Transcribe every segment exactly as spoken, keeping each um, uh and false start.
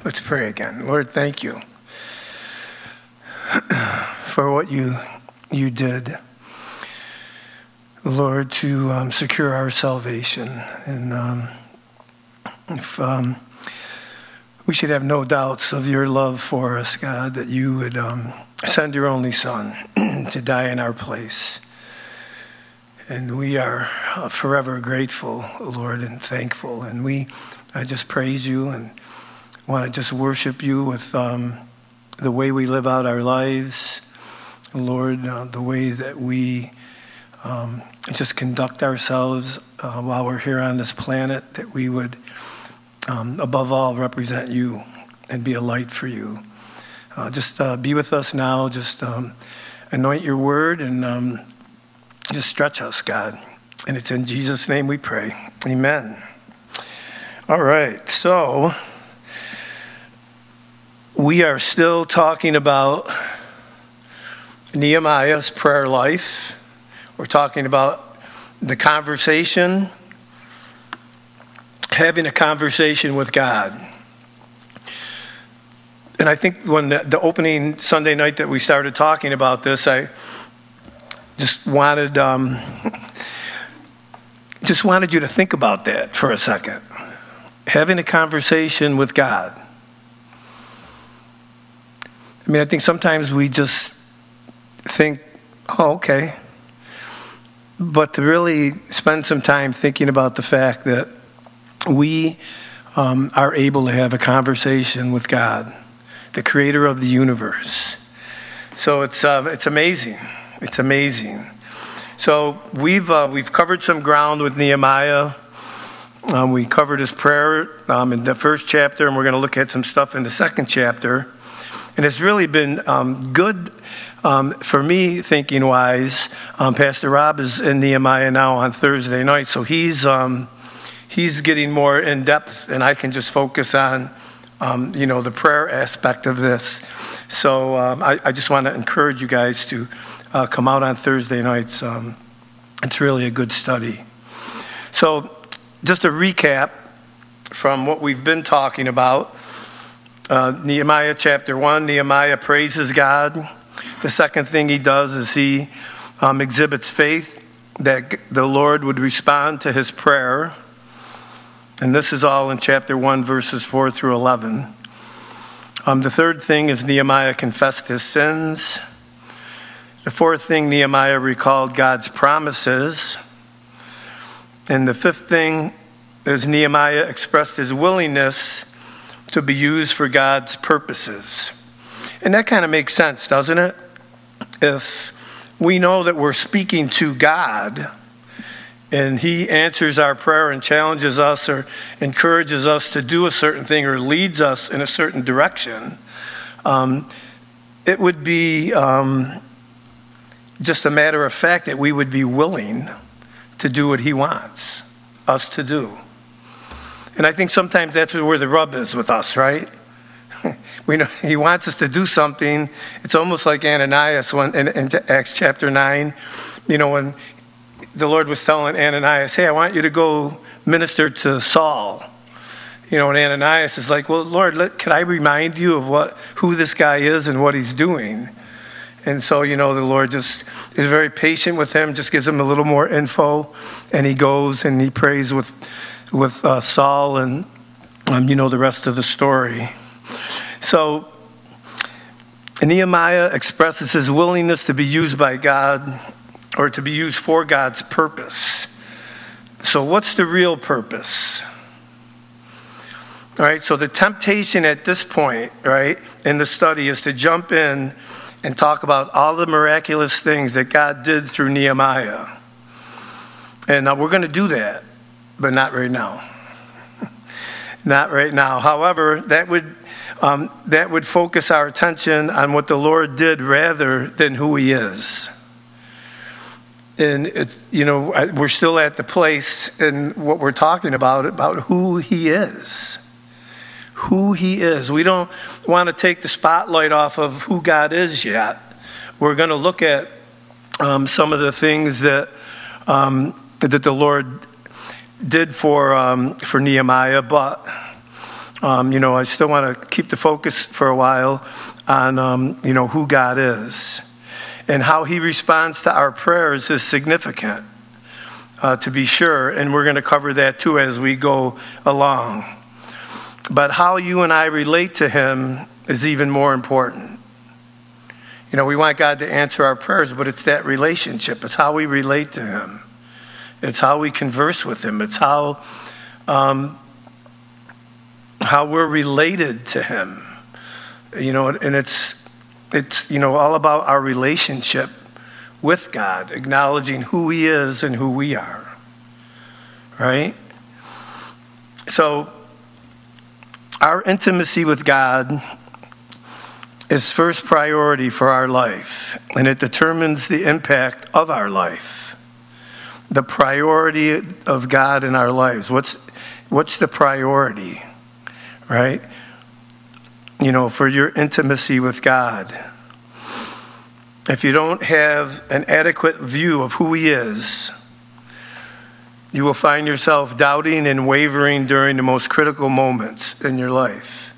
Let's pray again. Lord, thank you for what you you did, Lord, to um, secure our salvation. And um, if um, we should have no doubts of your love for us, God, that you would um, send your only Son to die in our place. And we are forever grateful, Lord, and thankful. And we I just praise you and want to just worship you with um, the way we live out our lives, Lord, uh, the way that we um, just conduct ourselves uh, while we're here on this planet, that we would, um, above all, represent you and be a light for you. Uh, just uh, be with us now. Just um, anoint your word and um, just stretch us, God. And it's in Jesus' name we pray. Amen. All right, so we are still talking about Nehemiah's prayer life. We're talking about the conversation, having a conversation with God. And I think when the, the opening Sunday night that we started talking about this, I just wanted um, just wanted you to think about that for a second. Having a conversation with God. I mean, I think sometimes we just think, oh, okay. But to really spend some time thinking about the fact that we um, are able to have a conversation with God, the creator of the universe. So it's um, it's amazing. It's amazing. So we've uh, we've covered some ground with Nehemiah. Um, we covered his prayer um, in the first chapter, and we're going to look at some stuff in the second chapter. And it's really been um, good um, for me, thinking-wise. Um, Pastor Rob is in Nehemiah now on Thursday night, so he's um, he's getting more in depth, and I can just focus on um, you know the prayer aspect of this. So um, I, I just want to encourage you guys to uh, come out on Thursday nights. Um, it's really a good study. So just a recap from what we've been talking about. Uh, Nehemiah chapter one, Nehemiah praises God. The second thing he does is he um, exhibits faith that the Lord would respond to his prayer. And this is all in chapter one, verses four through eleven. Um, the third thing is Nehemiah confessed his sins. The fourth thing, Nehemiah recalled God's promises. And the fifth thing is Nehemiah expressed his willingness to be used for God's purposes. And that kind of makes sense, doesn't it? If we know that we're speaking to God and he answers our prayer and challenges us or encourages us to do a certain thing or leads us in a certain direction, um, it would be um, just a matter of fact that we would be willing to do what he wants us to do. And I think sometimes that's where the rub is with us, right? We know he wants us to do something. It's almost like Ananias when, in, in Acts chapter nine, you know, when the Lord was telling Ananias, hey, I want you to go minister to Saul. You know, and Ananias is like, well, Lord, let, can I remind you of what who this guy is and what he's doing? And so, you know, the Lord just is very patient with him, just gives him a little more info, and he goes and he prays with with uh, Saul, and um, you know the rest of the story. So Nehemiah expresses his willingness to be used by God or to be used for God's purpose. So what's the real purpose? All right, so the temptation at this point, right, in the study is to jump in and talk about all the miraculous things that God did through Nehemiah. And uh, we're going to do that. But not right now. Not right now. However, that would um, that would focus our attention on what the Lord did rather than who he is. And, it, you know, we're still at the place in what we're talking about, about who he is. Who he is. We don't want to take the spotlight off of who God is yet. We're going to look at um, some of the things that um, that the Lord did for um, for Nehemiah, but um, you know, I still want to keep the focus for a while on, um, you know, who God is. And how he responds to our prayers is significant, uh, to be sure. And we're going to cover that too as we go along. But how you and I relate to him is even more important. You know, we want God to answer our prayers, but it's that relationship. It's how we relate to him. It's how we converse with him. It's how, um, how we're related to him. You know, and it's, it's, you know, all about our relationship with God, acknowledging who he is and who we are. Right? So, our intimacy with God is first priority for our life, and it determines the impact of our life. The priority of God in our lives. What's, what's the priority, right? You know, for your intimacy with God. If you don't have an adequate view of who he is, you will find yourself doubting and wavering during the most critical moments in your life.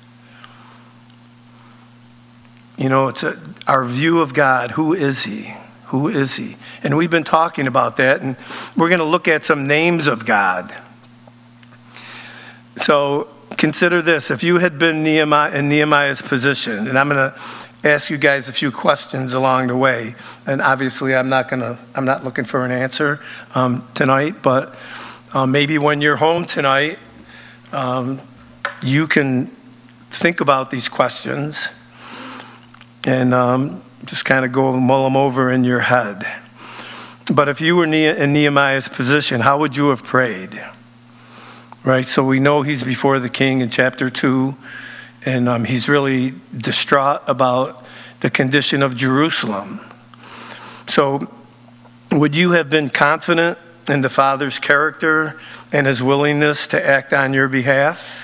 You know, it's a, our view of God. Who is he? Who is he? And we've been talking about that, and we're going to look at some names of God. So consider this. If you had been Nehemiah in Nehemiah's position, and I'm going to ask you guys a few questions along the way, and obviously I'm not going to, I'm not looking for an answer um, tonight, but uh, maybe when you're home tonight, um, you can think about these questions and um, just kind of go mull them over in your head. But if you were in Nehemiah's position, how would you have prayed? Right, so we know he's before the king in chapter two, and um, he's really distraught about the condition of Jerusalem. So would you have been confident in the Father's character and his willingness to act on your behalf?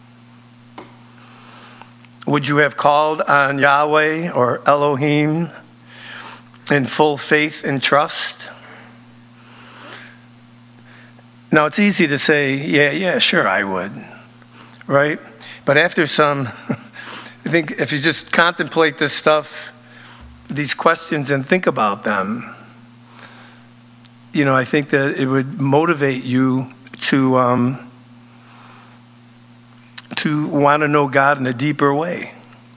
Would you have called on Yahweh or Elohim in full faith and trust? Now, it's easy to say, yeah, yeah, sure, I would, right? But after some, I think if you just contemplate this stuff, these questions, and think about them, you know, I think that it would motivate you to um, to want to know God in a deeper way.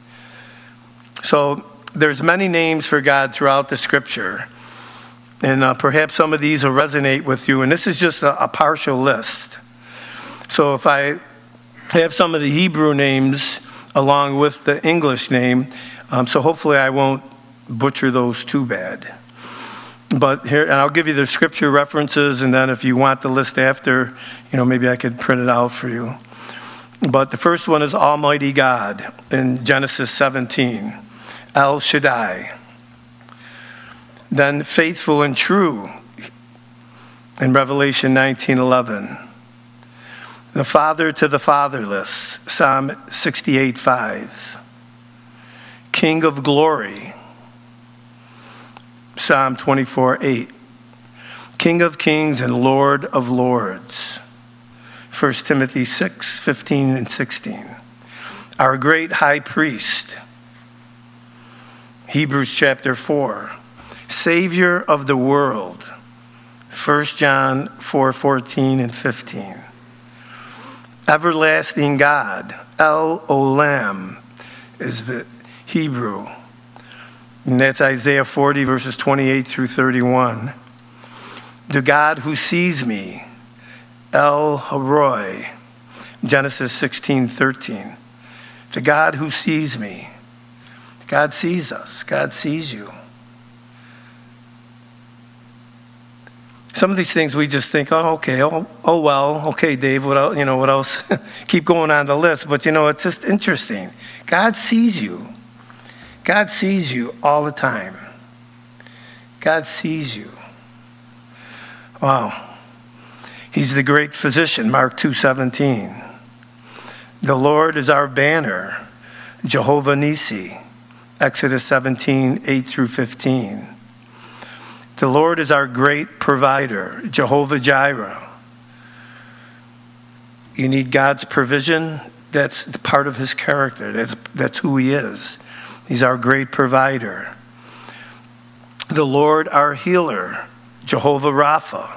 So there's many names for God throughout the Scripture. And uh, perhaps some of these will resonate with you. And this is just a, a partial list. So if I have some of the Hebrew names along with the English name, um, so hopefully I won't butcher those too bad. But here, and I'll give you the scripture references, and then if you want the list after, you know, maybe I could print it out for you. But the first one is Almighty God in Genesis seventeen, El Shaddai. Then faithful and true in Revelation nineteen eleven. The father to the fatherless, Psalm sixty-eight five. King of glory, Psalm twenty-four eight. King of kings and Lord of lords, First Timothy six fifteen and sixteen. Our great high priest, Hebrews chapter four. Savior of the world, First John four fourteen and fifteen. Everlasting God, El Olam is the Hebrew. And that's Isaiah forty, verses twenty-eight through thirty-one. The God who sees me, El Haroi, Genesis sixteen thirteen. The God who sees me. God sees us. God sees you. Some of these things we just think, oh, okay, oh, oh well, okay, Dave, what else, you know, what else? Keep going on the list. But, you know, it's just interesting. God sees you. God sees you all the time. God sees you. Wow. He's the great physician, Mark two seventeen. The Lord is our banner, Jehovah Nissi, Exodus seventeen eight through fifteen. The Lord is our great provider, Jehovah Jireh. You need God's provision, that's the part of his character. That's, that's who he is. He's our great provider. The Lord our healer, Jehovah Rapha.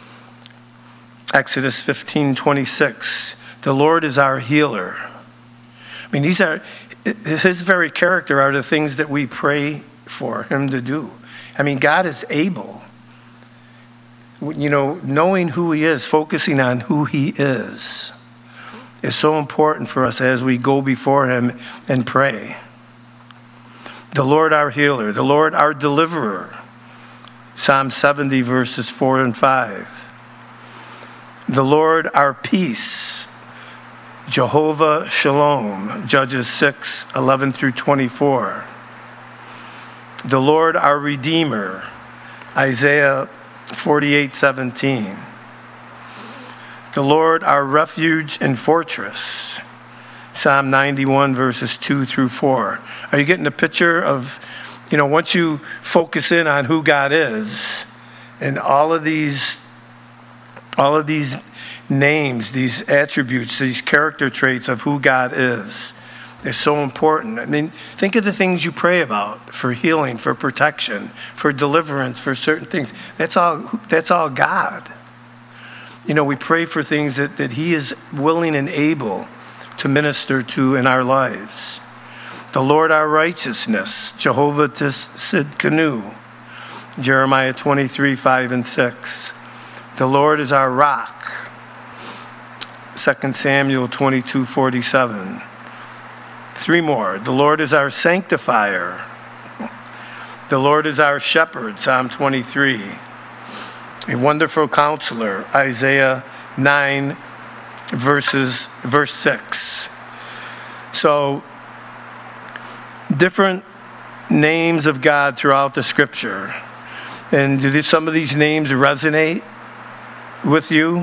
Exodus fifteen twenty-six. The Lord is our healer. I mean, these are, his very character are the things that we pray for him to do. I mean, God is able. You know, knowing who he is, focusing on who he is, is so important for us as we go before him and pray. The Lord our healer, the Lord our deliverer. Psalm seventy, verses four and five. The Lord our peace. Jehovah Shalom. Judges six, eleven through twenty-four. The Lord our redeemer. Isaiah forty-eight, seventeen. The Lord our refuge and fortress. Psalm ninety-one, verses two through four. Are you getting a picture of, you know, once you focus in on who God is and all of these, all of these names, these attributes, these character traits of who God is, they're so important. I mean, think of the things you pray about for healing, for protection, for deliverance, for certain things. That's all, that's all God. You know, we pray for things that, that he is willing and able to minister to in our lives. The Lord our righteousness, Jehovah Tsidkenu, Jeremiah twenty-three, five and six. The Lord is our rock, Second Samuel twenty-two, forty-seven. Three more. The Lord is our sanctifier. The Lord is our shepherd, Psalm twenty-three. A wonderful counselor, Isaiah nine, verses, verse six. So, different names of God throughout the scripture. And do some of these names resonate with you?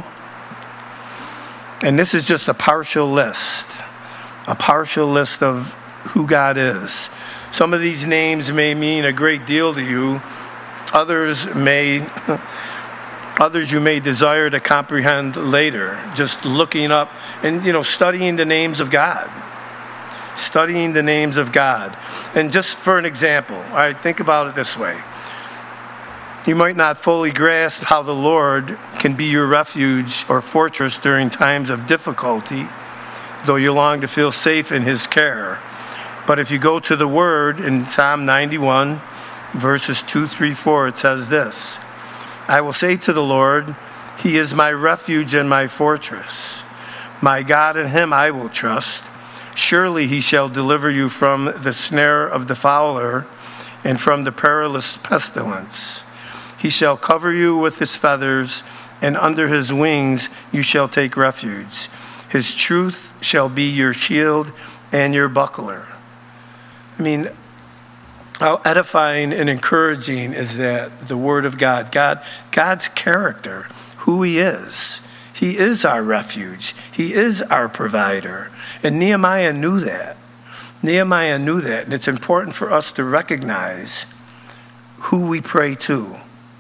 And this is just a partial list. A partial list of who God is. Some of these names may mean a great deal to you. Others may, others you may desire to comprehend later. Just looking up and, you know, studying the names of God. Studying the names of God. And just for an example, all right, think about it this way. You might not fully grasp how the Lord can be your refuge or fortress during times of difficulty, though you long to feel safe in his care. But if you go to the Word in Psalm ninety-one, verses two, three, four, it says this: I will say to the Lord, he is my refuge and my fortress. My God, in him I will trust. Surely he shall deliver you from the snare of the fowler and from the perilous pestilence. He shall cover you with his feathers, and under his wings you shall take refuge. His truth shall be your shield and your buckler. I mean, how edifying and encouraging is that, the Word of God. God, God's character, who he is. He is our refuge. He is our provider. And Nehemiah knew that. Nehemiah knew that. And it's important for us to recognize who we pray to.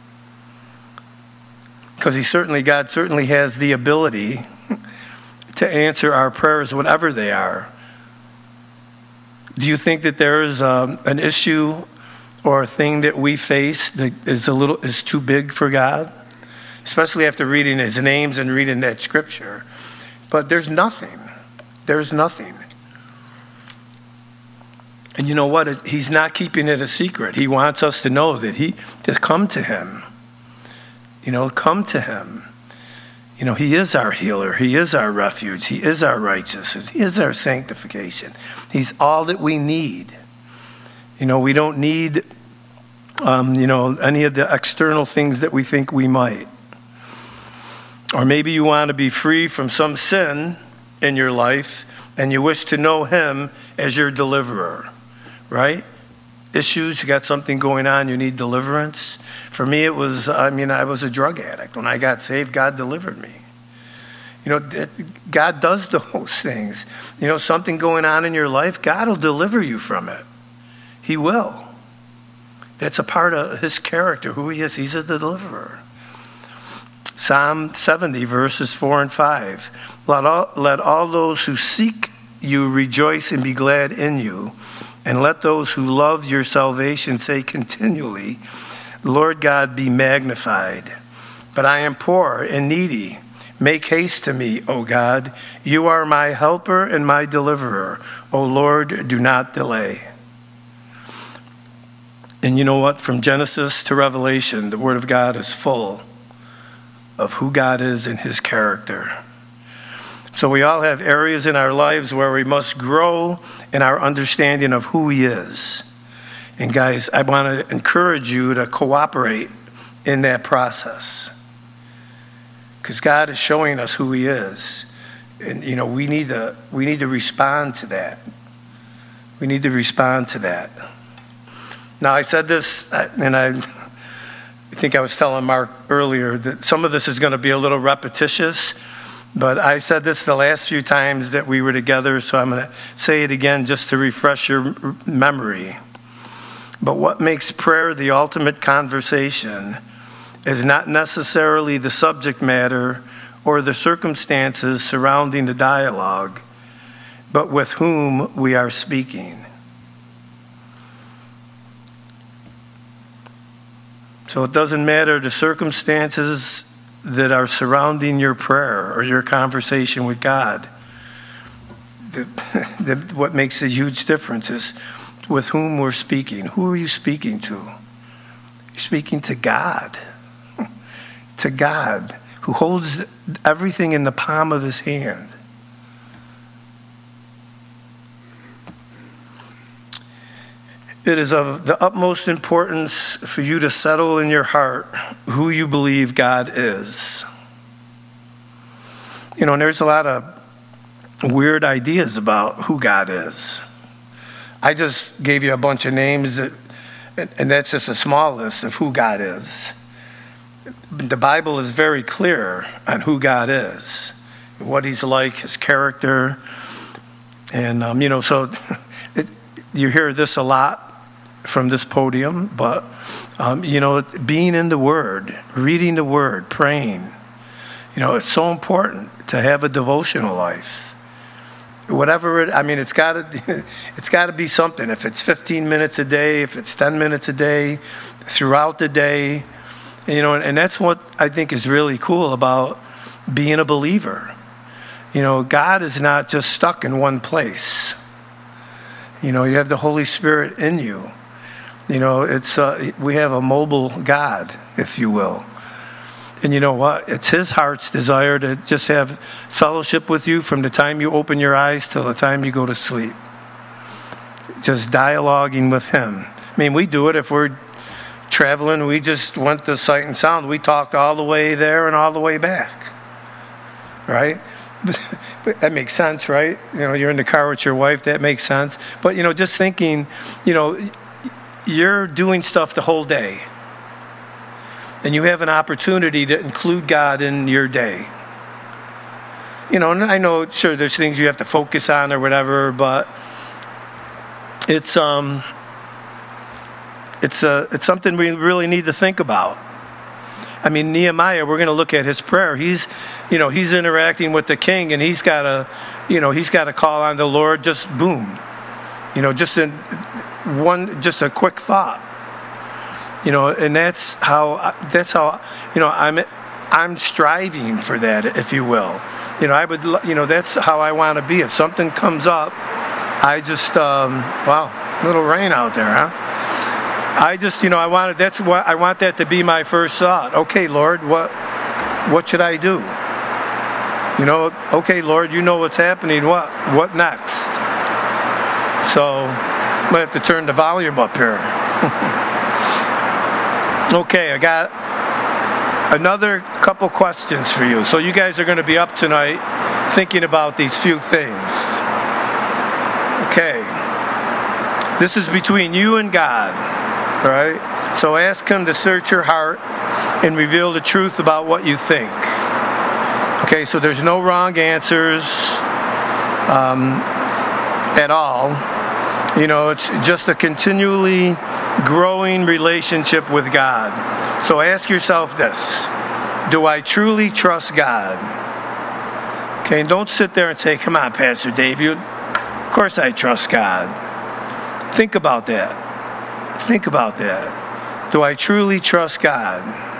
Because he certainly, God certainly has the ability to answer our prayers, whatever they are. Do you think that there is um, an issue or a thing that we face that is a little is too big for God? Especially after reading his names and reading that scripture. But there's nothing. There's nothing. And you know what? He's not keeping it a secret. He wants us to know that he, to come to him. You know, come to him. You know, he is our healer. He is our refuge. He is our righteousness. He is our sanctification. He's all that we need. You know, we don't need, um, you know, any of the external things that we think we might. Or maybe you want to be free from some sin in your life and you wish to know him as your deliverer, right? Issues, you got something going on, you need deliverance. For me, it was, I mean, I was a drug addict. When I got saved, God delivered me. You know, God does those things. You know, something going on in your life, God will deliver you from it. He will. That's a part of his character, who he is. He's a deliverer. Psalm seventy, verses four and five. Let all, let all those who seek you rejoice and be glad in you. And let those who love your salvation say continually, Lord God, be magnified. But I am poor and needy. Make haste to me, O God. You are my helper and my deliverer. O Lord, do not delay. And you know what? From Genesis to Revelation, the Word of God is full of who God is and his character. So we all have areas in our lives where we must grow in our understanding of who he is. And guys, I want to encourage you to cooperate in that process. Because God is showing us who he is. And, you know, we need to we need to respond to that. We need to respond to that. Now, I said this, and I, I think I was telling Mark earlier that some of this is going to be a little repetitious, but I said this the last few times that we were together, so I'm going to say it again just to refresh your memory. But what makes prayer the ultimate conversation is not necessarily the subject matter or the circumstances surrounding the dialogue, but with whom we are speaking. So it doesn't matter the circumstances that are surrounding your prayer or your conversation with God. The, the, what makes a huge difference is with whom we're speaking. Who are you speaking to? You're speaking to God. To God, who holds everything in the palm of his hand. It is of the utmost importance for you to settle in your heart who you believe God is. You know, and there's a lot of weird ideas about who God is. I just gave you a bunch of names, that, and that's just a small list of who God is. The Bible is very clear on who God is, what he's like, his character. And, um, you know, so it, you hear this a lot from this podium, but, um, you know, being in the Word, reading the Word, praying, you know, it's so important to have a devotional life. Whatever it, I mean, it's got to, it's got to be something. If it's fifteen minutes a day, if it's ten minutes a day, throughout the day, you know, and, and that's what I think is really cool about being a believer. You know, God is not just stuck in one place. You know, you have the Holy Spirit in you. You know, it's uh, we have a mobile God, if you will. And you know what? It's his heart's desire to just have fellowship with you from the time you open your eyes till the time you go to sleep. Just dialoguing with him. I mean, we do it if we're traveling. We just went to Sight and Sound. We talked all the way there and all the way back. Right? But that makes sense, right? You know, you're in the car with your wife. That makes sense. But, you know, just thinking, you know, you're doing stuff the whole day. And you have an opportunity to include God in your day. You know, and I know, sure, there's things you have to focus on or whatever, but it's um, it's a it's something we really need to think about. I mean, Nehemiah, we're going to look at his prayer. He's, you know, he's interacting with the king, and he's got to, you know, he's got to call on the Lord. Just boom, you know, just in one, just a quick thought. You know, and that's how, that's how, you know, I'm, I'm striving for that, if you will. You know, I would, you know, that's how I want to be. If something comes up, I just, um, wow, a little rain out there, huh? I just, you know, I wanted, that's what, I want that to be my first thought. Okay, Lord, what, what should I do? You know, okay, Lord, you know what's happening. What, what next? So, I'm going to have to turn the volume up here. Okay, I got another couple questions for you. So you guys are going to be up tonight thinking about these few things. Okay. This is between you and God, all right? So ask him to search your heart and reveal the truth about what you think. Okay, so there's no wrong answers um, at all. You know, it's just a continually growing relationship with God. So ask yourself this: do I truly trust God? Okay, and don't sit there and say, come on, Pastor Dave, you, Of course I trust God. Think about that. Think about that. Do I truly trust God?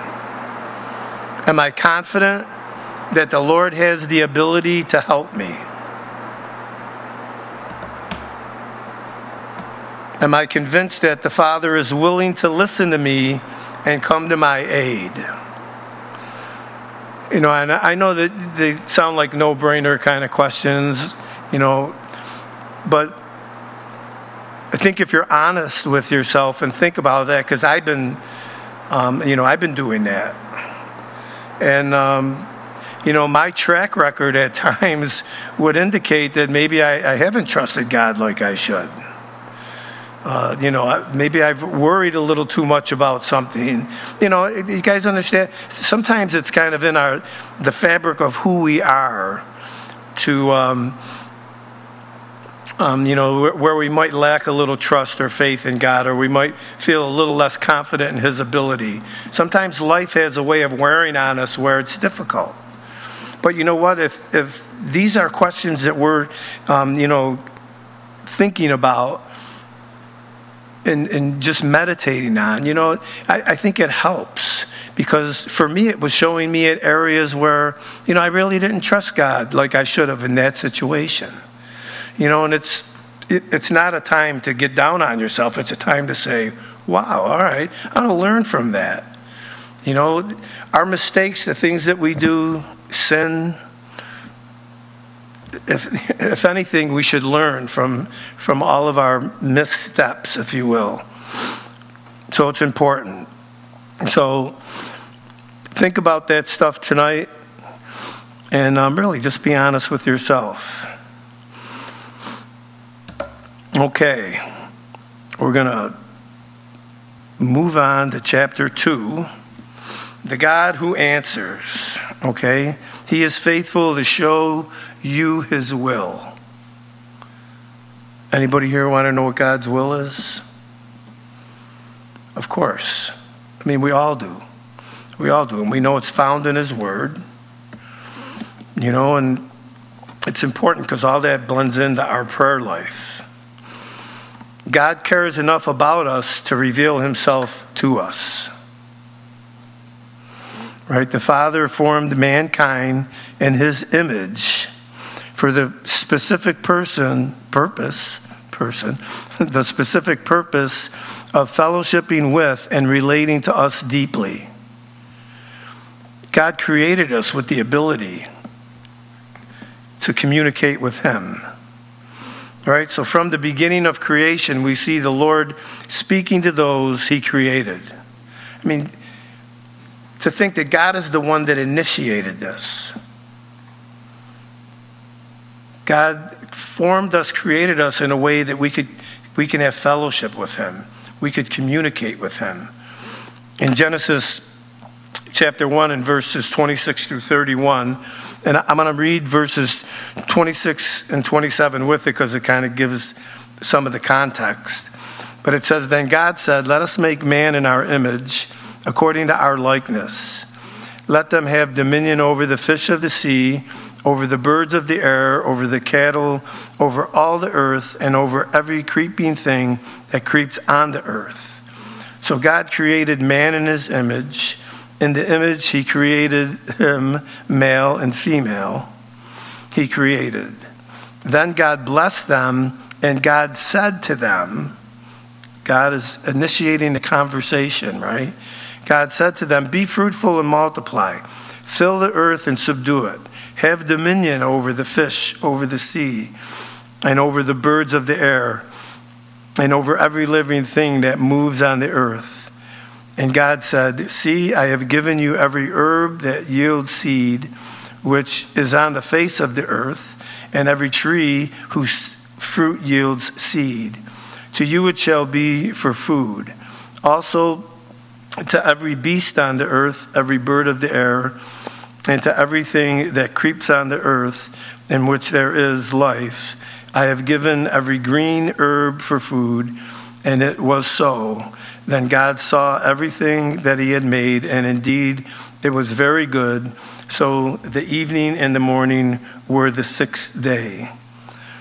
Am I confident that the Lord has the ability to help me? Am I convinced that the Father is willing to listen to me and come to my aid? You know, and I know that they sound like no-brainer kind of questions, you know, but I think if you're honest with yourself and think about that, because I've been, um, you know, I've been doing that. And, um, you know, my track record at times would indicate that maybe I, I haven't trusted God like I should. Uh, you know, maybe I've worried a little too much about something. You know, you guys understand? Sometimes it's kind of in our the fabric of who we are to, um, um, you know, where we might lack a little trust or faith in God, or we might feel a little less confident in His ability. Sometimes life has a way of wearing on us where it's difficult. But you know what? If if these are questions that we're, um, you know, thinking about, And, and just meditating on, you know, I, I think it helps, because for me it was showing me at areas where, you know, I really didn't trust God like I should have in that situation. You know, and it's it, it's not a time to get down on yourself. It's a time to say, wow, all right, I'm going to learn from that. You know, our mistakes, the things that we do, sin, If if anything, we should learn from from all of our missteps, if you will. So it's important. So think about that stuff tonight, and um, really just be honest with yourself. Okay, we're going to move on to chapter two. The God who answers, okay? He is faithful to show you His will. Anybody here want to know what God's will is? Of course. I mean, we all do. We all do. And we know it's found in His Word. You know, and it's important because all that blends into our prayer life. God cares enough about us to reveal Himself to us. Right? The Father formed mankind in His image for the specific person, purpose, person, the specific purpose of fellowshipping with and relating to us deeply. God created us with the ability to communicate with Him. Right? So from the beginning of creation, we see the Lord speaking to those He created. I mean, to think that God is the one that initiated this. God formed us, created us in a way that we could we can have fellowship with Him. We could communicate with Him. In Genesis chapter one and verses twenty-six through thirty-one, and I'm going to read verses twenty-six and twenty-seven with it because it kind of gives some of the context. But it says, "Then God said, 'Let us make man in our image, according to our likeness. Let them have dominion over the fish of the sea, over the birds of the air, over the cattle, over all the earth, and over every creeping thing that creeps on the earth.' So God created man in His image. In the image He created him, male and female. He created. Then God blessed them, and God said to them," God is initiating a conversation, right? God said to them, "Be fruitful and multiply. Fill the earth and subdue it. Have dominion over the fish, over the sea, and over the birds of the air, and over every living thing that moves on the earth." And God said, "See, I have given you every herb that yields seed, which is on the face of the earth, and every tree whose fruit yields seed. To you it shall be for food. Also to every beast on the earth, every bird of the air, and to everything that creeps on the earth, in which there is life, I have given every green herb for food." And it was so. Then God saw everything that He had made, and indeed it was very good. So the evening and the morning were the sixth day.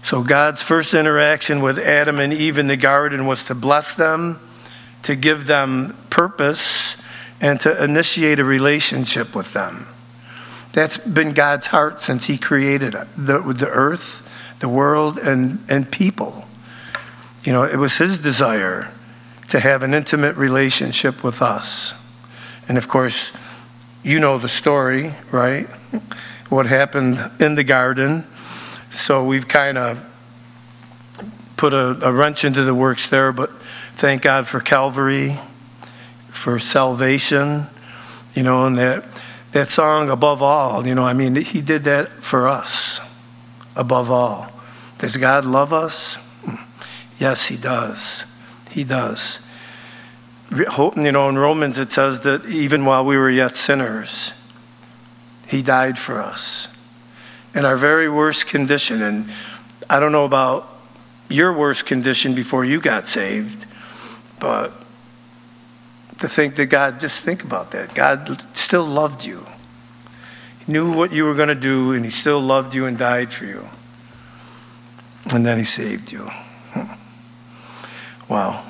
So God's first interaction with Adam and Eve in the garden was to bless them, to give them purpose, and to initiate a relationship with them. That's been God's heart since he created the, the earth, the world, and, and people. You know, it was his desire to have an intimate relationship with us. And of course, you know the story, right? What happened in the garden. So we've kind of put a, a wrench into the works there, but thank God for Calvary, for salvation, you know, and that, that song, Above All, you know, I mean, he did that for us, above all. Does God love us? Yes, he does. He does. You know, in Romans it says that even while we were yet sinners, he died for us. In our very worst condition, and I don't know about your worst condition before you got saved, but to think that God, just think about that. God still loved you. He knew what you were going to do, and he still loved you and died for you. And then he saved you. Wow.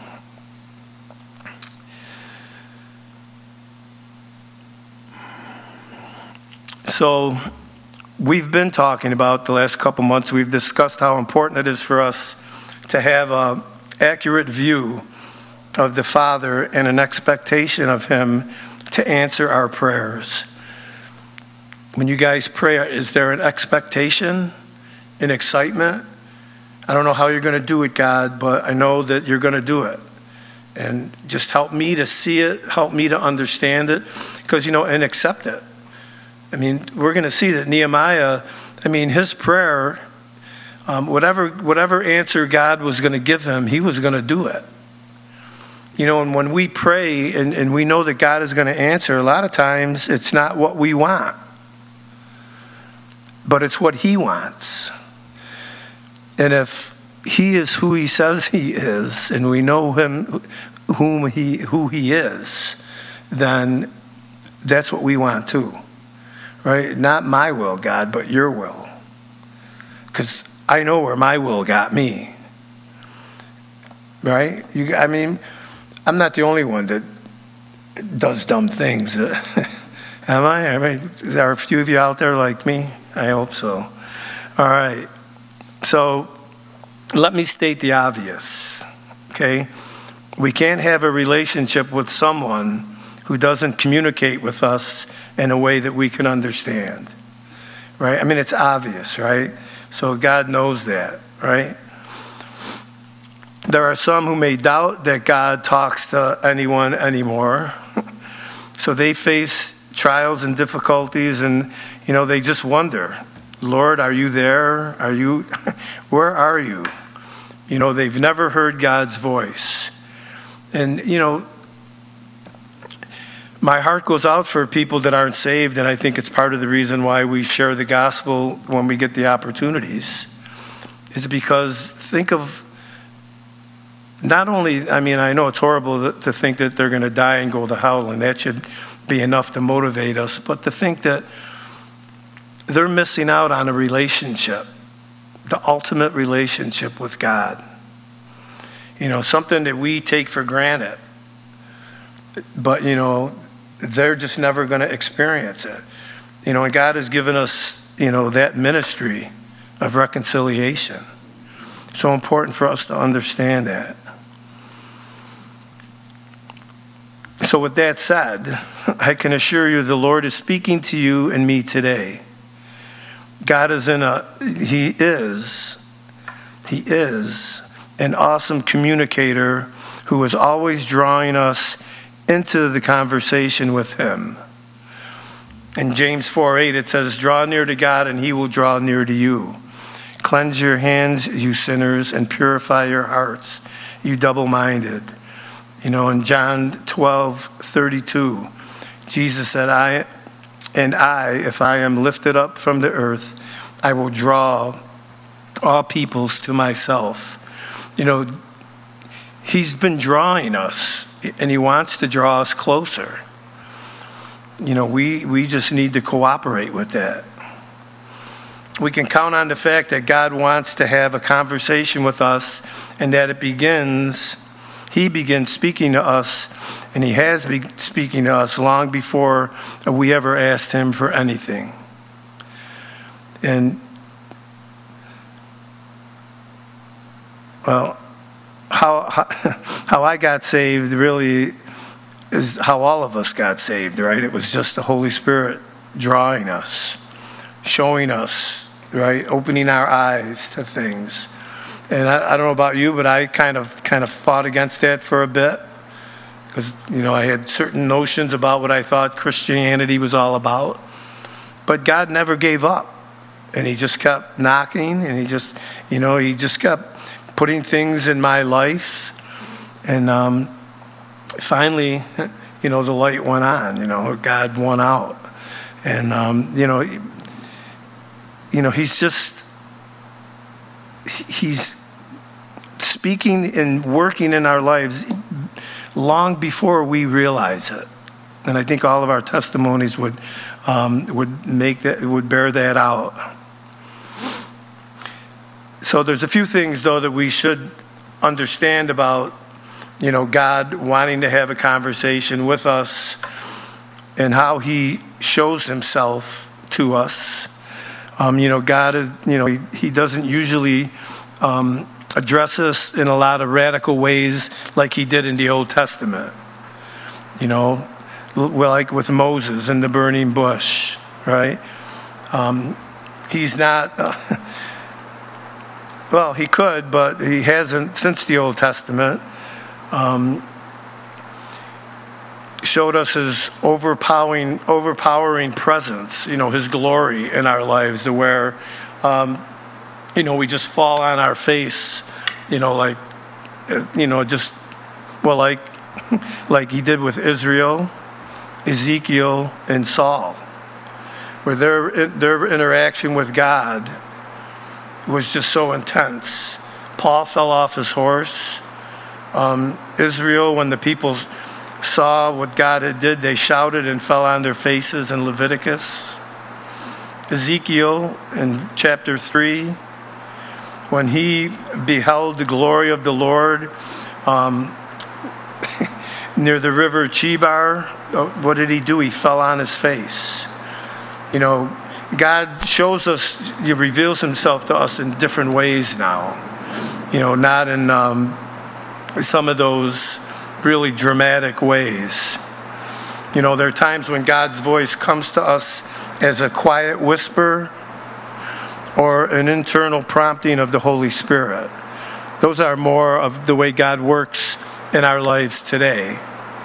So we've been talking about the last couple months, we've discussed how important it is for us to have an accurate view of the Father and an expectation of him to answer our prayers. When you guys pray, is there an expectation, an excitement? I don't know how you're going to do it, God, but I know that you're going to do it. And just help me to see it, help me to understand it, because, you know, and accept it. I mean, we're going to see that Nehemiah, I mean, his prayer, um, whatever whatever answer God was going to give him, he was going to do it. You know, and when we pray and, and we know that God is going to answer, a lot of times it's not what we want, but it's what he wants. And if he is who he says he is, and we know him, whom he who he is, then that's what we want too, right? Not my will, God, but your will, because I know where my will got me, right? You, I mean, I'm not the only one that does dumb things. Am I? I mean, is there a few of you out there like me? I hope so. All right. So let me state the obvious, okay? We can't have a relationship with someone who doesn't communicate with us in a way that we can understand, right? I mean, it's obvious, right? So God knows that, right? There are some who may doubt that God talks to anyone anymore. So they face trials and difficulties, and, you know, they just wonder, Lord, are you there? Are you, where are you? You know, they've never heard God's voice. And, you know, my heart goes out for people that aren't saved, and I think it's part of the reason why we share the gospel when we get the opportunities, is because think of not only, I mean, I know it's horrible to think that they're going to die and go to hell, and that should be enough to motivate us, but to think that they're missing out on a relationship, the ultimate relationship with God. You know, something that we take for granted, but, you know, they're just never going to experience it. You know, and God has given us, you know, that ministry of reconciliation. So important for us to understand that. So with that said, I can assure you the Lord is speaking to you and me today. God is in a, he is, he is an awesome communicator who is always drawing us into the conversation with him. In James four eight, it says, draw near to God and he will draw near to you. Cleanse your hands, you sinners, and purify your hearts, you double-minded. You know, in John twelve thirty-two, Jesus said, I, and I, if I am lifted up from the earth, I will draw all peoples to myself. You know, he's been drawing us, and he wants to draw us closer. You know, we, we just need to cooperate with that. we can count on the fact that God wants to have a conversation with us, and that it begins, he begins speaking to us, and he has been speaking to us long before we ever asked him for anything. And, well, how, how, how I got saved really is how all of us got saved, right? It was just the Holy Spirit drawing us, showing us, right? Opening our eyes to things. And I, I don't know about you, but I kind of kind of fought against that for a bit. Because, you know, I had certain notions about what I thought Christianity was all about. But God never gave up. And he just kept knocking, and he just, you know, he just kept putting things in my life. And um, finally, you know, the light went on, you know, God won out. And, um, you know, you know, he's just, he's speaking and working in our lives long before we realize it. And I think all of our testimonies would um, would make that, would bear that out. So there's a few things, though, that we should understand about, you know, God wanting to have a conversation with us and how he shows himself to us. Um, you know, God is, you know, he, he doesn't usually um, address us in a lot of radical ways like he did in the Old Testament. You know, well, like with Moses and the burning bush, right? Um, he's not, uh, well, he could, but he hasn't since the Old Testament. Um, showed us his overpowering, overpowering presence, you know, his glory in our lives, to where, um, you know, we just fall on our face, you know, like, you know, just, well, like, like he did with Israel, Ezekiel, and Saul, where their their interaction with God was just so intense. Paul fell off his horse. Um, Israel, when the people saw what God had did, they shouted and fell on their faces in Leviticus. Ezekiel, in chapter three, when he beheld the glory of the Lord um, near the river Chebar, what did he do? He fell on his face. You know, God shows us, he reveals himself to us in different ways now. You know, not in um, some of those really dramatic ways. You know, there are times when God's voice comes to us as a quiet whisper or an internal prompting of the Holy Spirit. Those are more of the way God works in our lives today.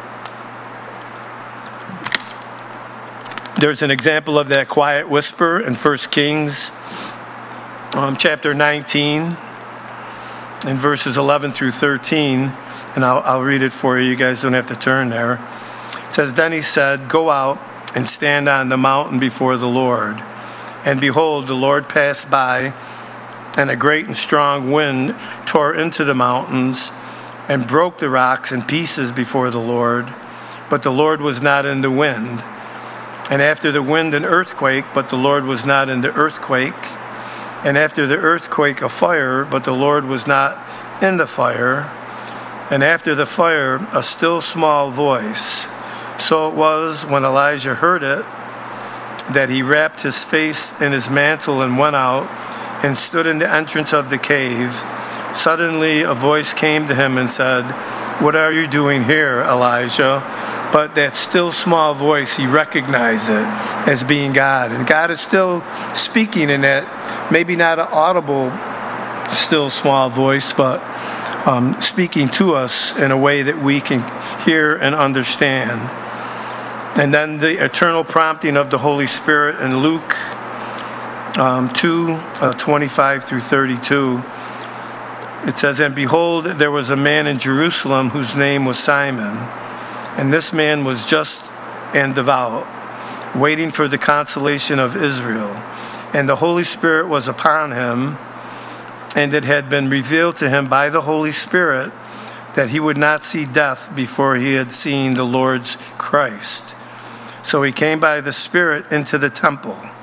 There's an example of that quiet whisper in First Kings um, chapter nineteen, in verses eleven through thirteen. And I'll, I'll read it for you. You guys don't have to turn there. It says, "Then he said, 'Go out and stand on the mountain before the Lord.' And behold, the Lord passed by, and a great and strong wind tore into the mountains and broke the rocks in pieces before the Lord. But the Lord was not in the wind. And after the wind, an earthquake, but the Lord was not in the earthquake. And after the earthquake, a fire, but the Lord was not in the fire. And after the fire, a still small voice. So it was, when Elijah heard it, that he wrapped his face in his mantle and went out and stood in the entrance of the cave. Suddenly a voice came to him and said, 'What are you doing here, Elijah?' But that still small voice, he recognized it as being God. And God is still speaking in that, maybe not an audible, still small voice, but um, speaking to us in a way that we can hear and understand. And then the eternal prompting of the Holy Spirit in Luke um, two, uh, twenty-five through thirty-two. It says, "And behold, there was a man in Jerusalem whose name was Simon. And this man was just and devout, waiting for the consolation of Israel. And the Holy Spirit was upon him, and it had been revealed to him by the Holy Spirit that he would not see death before he had seen the Lord's Christ. So he came by the Spirit into the temple.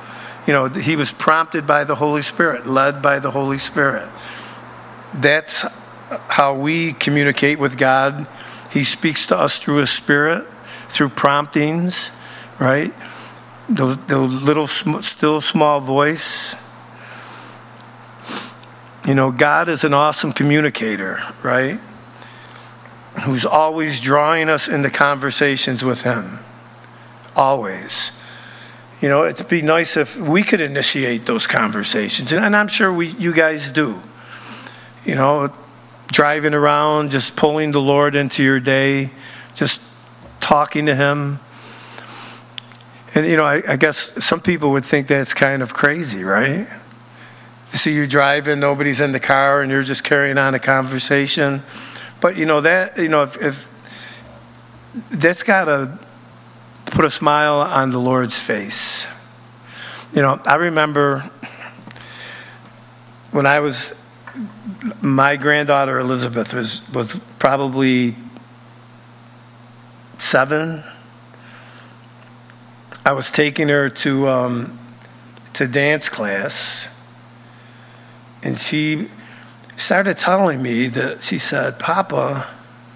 You know, he was prompted by the Holy Spirit, led by the Holy Spirit. That's how we communicate with God. He speaks to us through His Spirit, through promptings, right? Those, those little, still small voice. You know, God is an awesome communicator, right? Who's always drawing us into conversations with Him. Always. You know, it'd be nice if we could initiate those conversations. And I'm sure we, you guys do. You know, driving around, just pulling the Lord into your day, just talking to Him. And, you know, I, I guess some people would think that's kind of crazy, right? So you're driving, nobody's in the car, and you're just carrying on a conversation. But, you know, that, you know, if, if that's got to put a smile on the Lord's face. You know, I remember when I was, my granddaughter Elizabeth was, was probably seven. I was taking her to um, to dance class, and she started telling me that, she said, "Papa,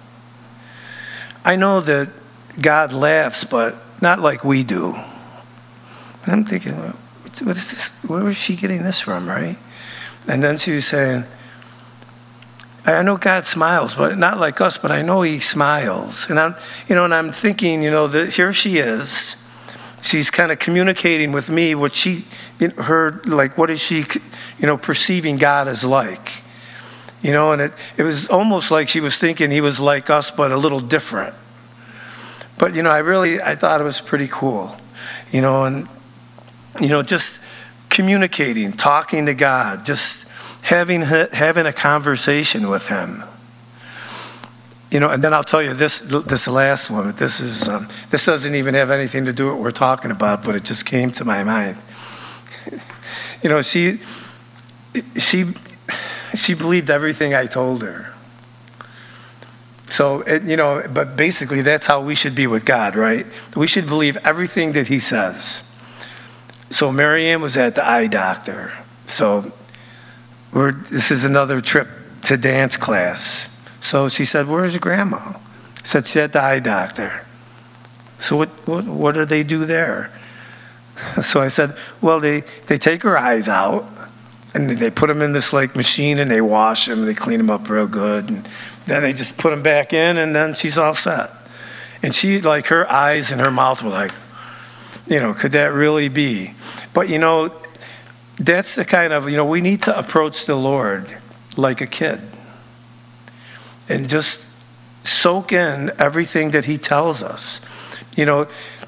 I know that God laughs, but not like we do." And I'm thinking, well, what is this? Where is she getting this from, right? And then she was saying, "I know God smiles, but not like us, but I know He smiles." And I'm, you know, and I'm thinking, you know, that here she is. She's kind of communicating with me what she, her, like, what is she, you know, perceiving God as like. You know, and it, it was almost like she was thinking He was like us, but a little different. But, you know, I really, I thought it was pretty cool. You know, and, you know, just communicating, talking to God, just having having a conversation with Him. You know, and then I'll tell you this this last one. This is um, this doesn't even have anything to do with what we're talking about, but it just came to my mind. You know, she she she believed everything I told her. So, it, you know, but basically that's how we should be with God, right? We should believe everything that He says. So Marianne was at the eye doctor. So we're, this is another trip to dance class. So she said, "Where's Grandma?" I said, "She's at the eye doctor." "So what, what, what do they do there?" So I said, "Well, they, they take her eyes out, and they put them in this like machine, and they wash them, and they clean them up real good, and then they just put them back in, and then she's all set." And she, like, her eyes and her mouth were like, you know, could that really be? But, you know, that's the kind of, you know, we need to approach the Lord like a kid and just soak in everything that He tells us. You know,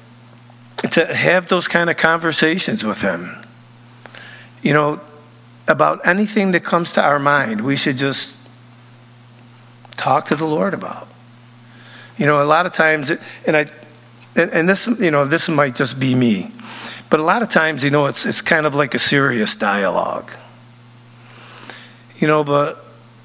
to have those kind of conversations with Him. You know, about anything that comes to our mind, we should just talk to the Lord about. You know, a lot of times, and I, and, and this, you know, this might just be me, but a lot of times, you know, it's it's kind of like a serious dialogue. You know, but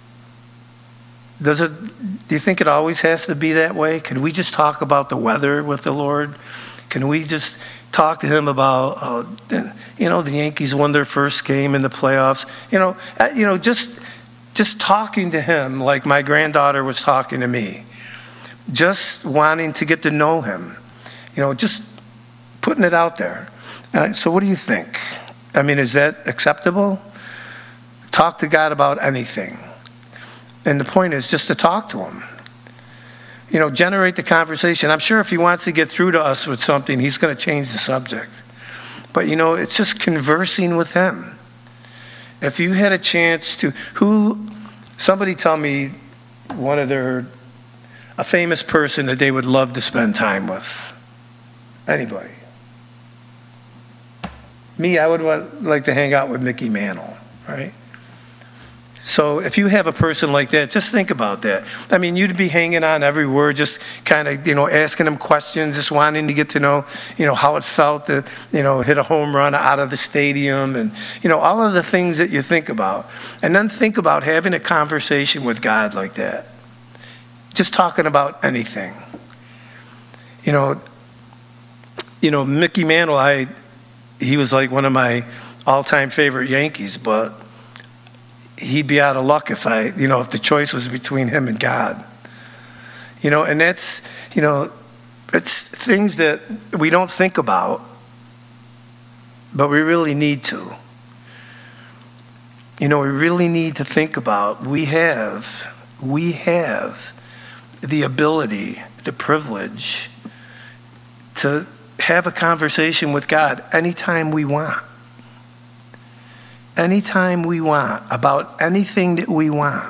does it? Do you think it always has to be that way? Can we just talk about the weather with the Lord? Can we just talk to Him about, uh, you know, the Yankees won their first game in the playoffs? You know, uh, you know, just just talking to Him like my granddaughter was talking to me, just wanting to get to know Him. You know, just putting it out there. Uh, so, what do you think? I mean, is that acceptable? Talk to God about anything. And the point is just to talk to Him. You know, generate the conversation. I'm sure if He wants to get through to us with something, He's going to change the subject. But, you know, it's just conversing with Him. If you had a chance to, who, somebody tell me one of their, a famous person that they would love to spend time with. Anybody. Me, I would want, like to hang out with Mickey Mantle, right? So if you have a person like that, just think about that. I mean, you'd be hanging on every word, just kind of, you know, asking him questions, just wanting to get to know, you know, how it felt to, you know, hit a home run out of the stadium and, you know, all of the things that you think about. And then think about having a conversation with God like that. Just talking about anything. You know, you know, Mickey Mantle, I, he was like one of my all-time favorite Yankees, but he'd be out of luck if I, you know, if the choice was between him and God. You know, and that's, you know, it's things that we don't think about, but we really need to. You know, we really need to think about, we have, we have the ability, the privilege to have a conversation with God anytime we want. Anytime we want, about anything that we want.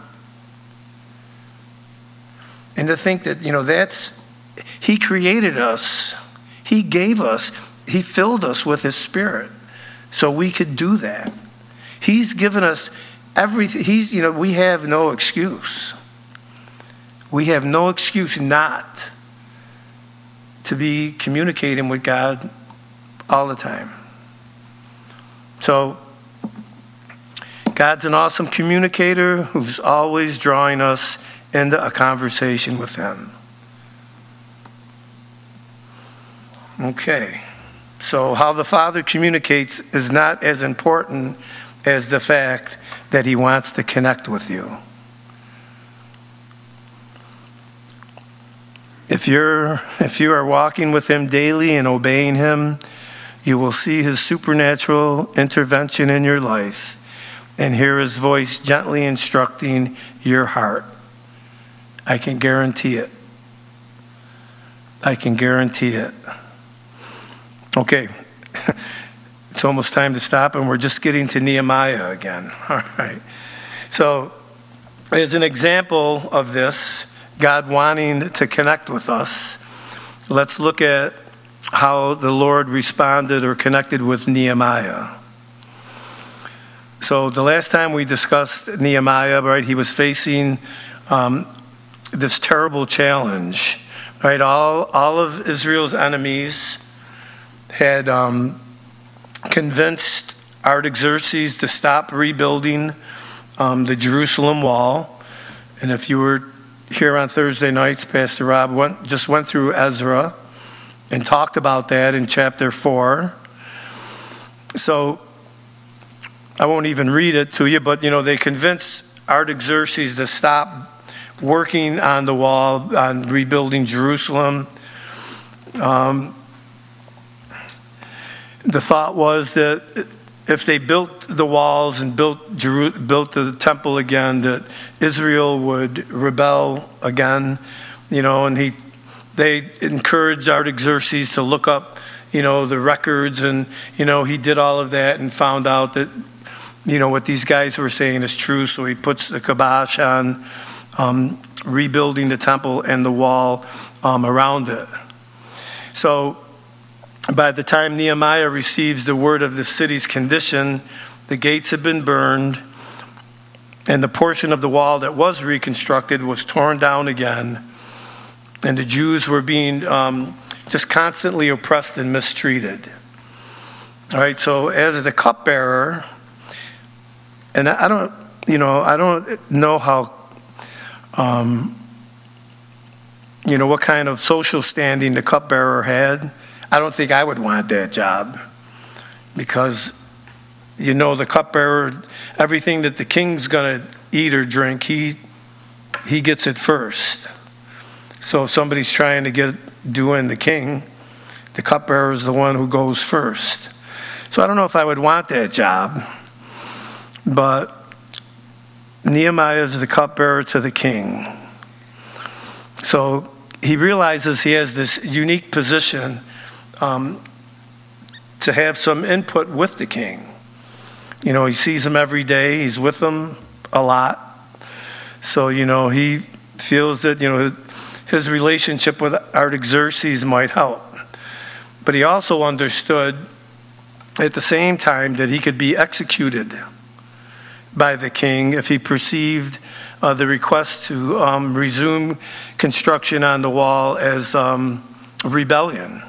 And to think that, you know, that's, he created us. He gave us, he filled us with his Spirit so we could do that. He's given us everything. He's, you know, we have no excuse. We have no excuse not to be communicating with God all the time. So, God's an awesome communicator who's always drawing us into a conversation with him. Okay. So how the Father communicates is not as important as the fact that he wants to connect with you. If you're if you are walking with him daily and obeying him, you will see his supernatural intervention in your life and hear his voice gently instructing your heart. I can guarantee it. I can guarantee it. Okay. It's almost time to stop, and we're just getting to Nehemiah again. All right. So, as an example of this, God wanting to connect with us, let's look at how the Lord responded or connected with Nehemiah. So, the last time we discussed Nehemiah, right, he was facing um, this terrible challenge, right? All, all of Israel's enemies had um, convinced Artaxerxes to stop rebuilding um, the Jerusalem wall. And if you were here on Thursday nights, Pastor Rob went, just went through Ezra and talked about that in chapter four. So I won't even read it to you, but you know, they convinced Artaxerxes to stop working on the wall, on rebuilding Jerusalem. Um, The thought was that if they built the walls and built Jeru- built the temple again, that Israel would rebel again, you know, and he, they encouraged Artaxerxes to look up, you know, the records, and, you know, he did all of that and found out that, you know, what these guys were saying is true, so he puts the kibosh on um, rebuilding the temple and the wall um, around it. So, by the time Nehemiah receives the word of the city's condition, the gates had been burned, and the portion of the wall that was reconstructed was torn down again, and the Jews were being um, just constantly oppressed and mistreated. All right, so as the cupbearer, and I don't, you know, I don't know how, um, you know, what kind of social standing the cupbearer had. I don't think I would want that job because, you know, the cupbearer, everything that the king's going to eat or drink, he he gets it first. So if somebody's trying to get doing the king, the cupbearer is the one who goes first. So I don't know if I would want that job, but Nehemiah is the cupbearer to the king. So he realizes he has this unique position Um, to have some input with the king. You know, he sees him every day. He's with him a lot. So, you know, he feels that, you know, his relationship with Artaxerxes might help. But he also understood at the same time that he could be executed by the king if he perceived uh, the request to um, resume construction on the wall as um, a rebellion.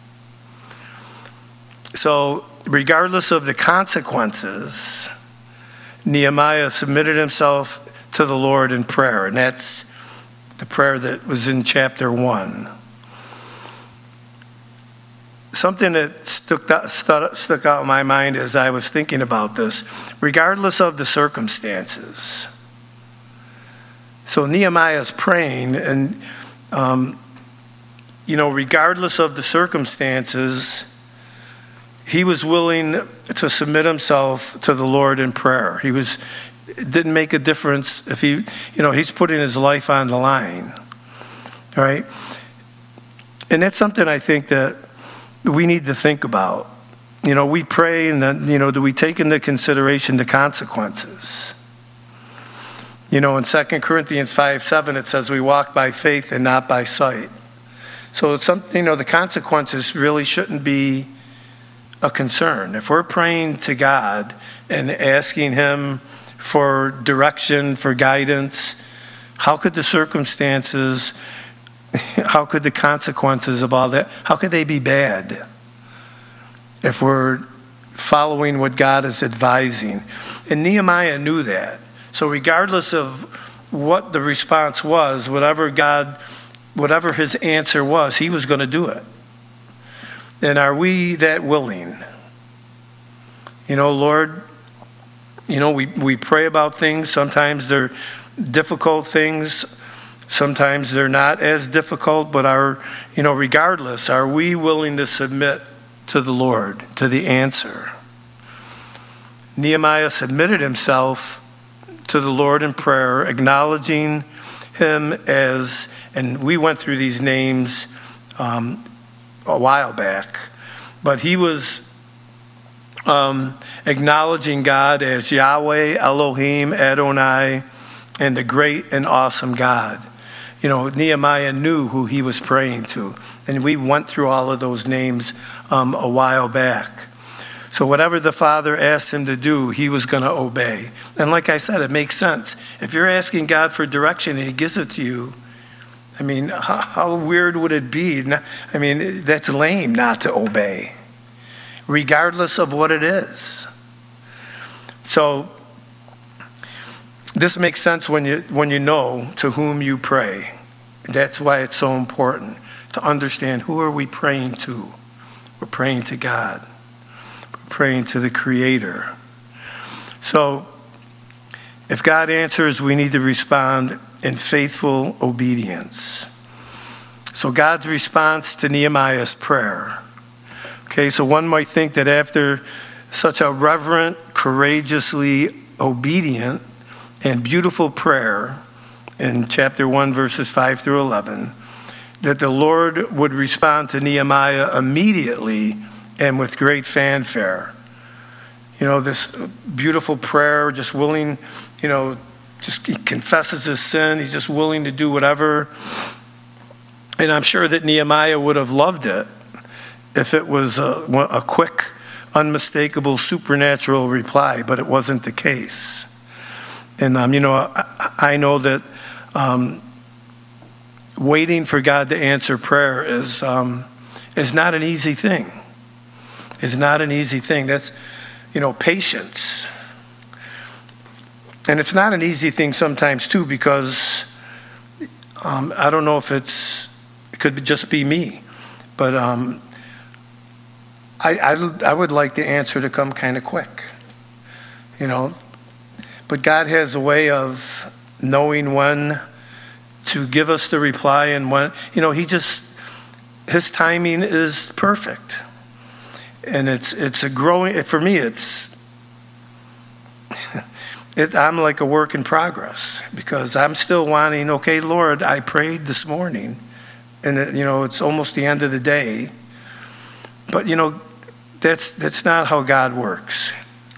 So, regardless of the consequences, Nehemiah submitted himself to the Lord in prayer, and that's the prayer that was in chapter one. Something that stuck out, stuck, stuck out in my mind as I was thinking about this. Regardless of the circumstances. So Nehemiah is praying, and, um, you know, regardless of the circumstances, he was willing to submit himself to the Lord in prayer. He was, it didn't make a difference if he, you know, he's putting his life on the line. All right? And that's something I think that we need to think about. You know, we pray, and then, you know, do we take into consideration the consequences? You know, in Second Corinthians five seven, it says we walk by faith and not by sight. So it's something, you know, the consequences really shouldn't be a concern. If we're praying to God and asking him for direction, for guidance, how could the circumstances, how could the consequences of all that, how could they be bad if we're following what God is advising? And Nehemiah knew that. So regardless of what the response was, whatever God, whatever his answer was, he was going to do it. And are we that willing? You know, Lord, you know, we, we pray about things. Sometimes they're difficult things. Sometimes they're not as difficult, but are, you know, regardless, are we willing to submit to the Lord, to the answer? Nehemiah submitted himself to the Lord in prayer, acknowledging him as, and we went through these names um, a while back, but he was um, acknowledging God as Yahweh, Elohim, Adonai, and the great and awesome God. You know, Nehemiah knew who he was praying to, and we went through all of those names um, a while back. So whatever the Father asked him to do, he was going to obey. And like I said, it makes sense. If you're asking God for direction and he gives it to you, I mean, how, how weird would it be? I mean, that's lame not to obey, regardless of what it is. So this makes sense when you when you know to whom you pray. That's why it's so important to understand, who are we praying to? We're praying to God. We're praying to the Creator. So if God answers, we need to respond in faithful obedience. So God's response to Nehemiah's prayer. Okay, so one might think that after such a reverent, courageously obedient, and beautiful prayer in chapter one, verses five through eleven, that the Lord would respond to Nehemiah immediately and with great fanfare. You know, this beautiful prayer, just willing, you know, just he confesses his sin. He's just willing to do whatever. And I'm sure that Nehemiah would have loved it if it was a, a quick, unmistakable, supernatural reply, but it wasn't the case. And, um, you know, I, I know that um, waiting for God to answer prayer is um, is not an easy thing. It's not an easy thing. That's, you know, patience. And it's not an easy thing sometimes, too, because um, I don't know if it's, it could just be me, but um, I, I, I would like the answer to come kind of quick, you know. But God has a way of knowing when to give us the reply and when, you know, he just, his timing is perfect. And it's it's a growing, for me, it's, it, I'm like a work in progress, because I'm still wanting, okay, Lord, I prayed this morning, and, it, you know, it's almost the end of the day. But, you know, that's that's not how God works.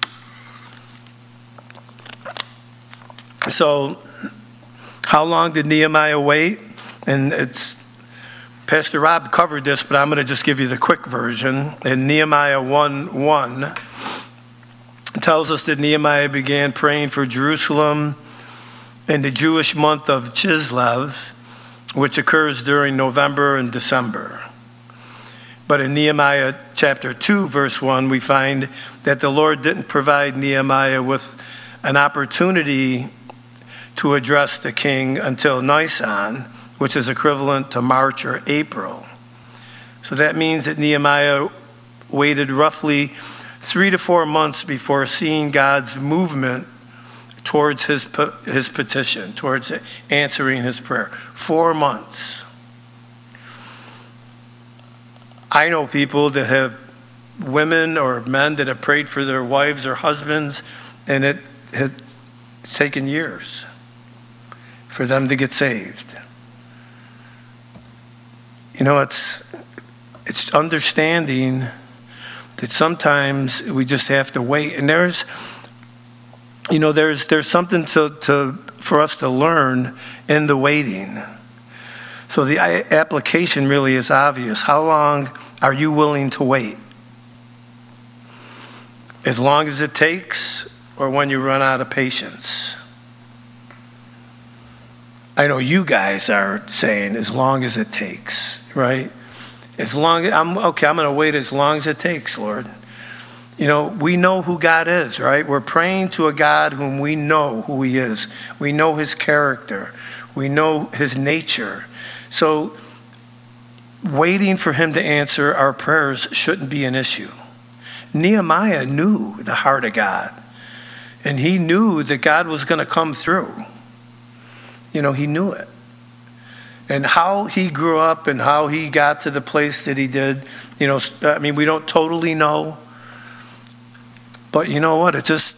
So, how long did Nehemiah wait? And it's, Pastor Rob covered this, but I'm going to just give you the quick version. In Nehemiah one one, it tells us that Nehemiah began praying for Jerusalem in the Jewish month of Chislev, which occurs during November and December. But in Nehemiah chapter two, verse one, we find that the Lord didn't provide Nehemiah with an opportunity to address the king until Nisan, which is equivalent to March or April. So that means that Nehemiah waited roughly three to four months before seeing God's movement towards his, his petition, towards answering his prayer. Four months. I know people that have, women or men that have prayed for their wives or husbands, and it has taken years for them to get saved. You know, it's it's understanding that sometimes we just have to wait. And there's, you know, there's there's something to, to for us to learn in the waiting. So the application really is obvious. How long are you willing to wait? As long as it takes, or when you run out of patience? I know you guys are saying as long as it takes, right? As long as I'm okay, I'm going to wait as long as it takes, Lord. You know, we know who God is, right? We're praying to a God whom we know who he is. We know his character. We know his nature. So waiting for him to answer our prayers shouldn't be an issue. Nehemiah knew the heart of God, and he knew that God was going to come through. You know, he knew it. And how he grew up and how he got to the place that he did, you know, I mean, we don't totally know. But you know what? It's just